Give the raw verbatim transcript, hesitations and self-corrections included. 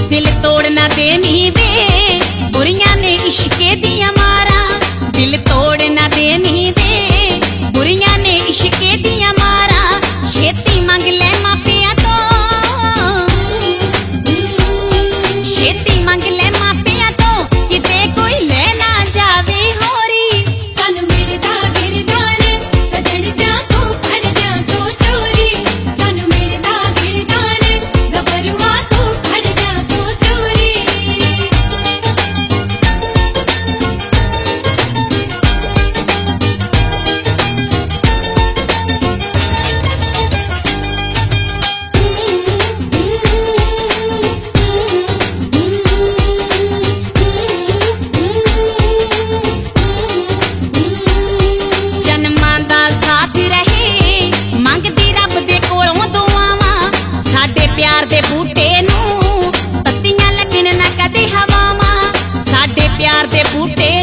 दिल तोड़ना देनी वे बुरियां ने इश्के दिया मारा, दिल तोड़ना देनी वे बुरियां ने इश्के दिया मारा। छेती मंग ले मापिया तो, छेती मंग ले मापिया तो किते कोई ले ना जावे होरी। सानू मिलदा गिरदा रे सजन जा तू फड़ जा तू चोरी, सानू मिलदा गिरदा रे गबरुआ तू फड़ जा तू चोरी। जन्मां दा साथ रहे मंगदी रब दे कोलों दुआवां, साडे प्यार दे बूटे नूं पत्तियां लगण ना कदे हवावां, साडे प्यार दे बूटे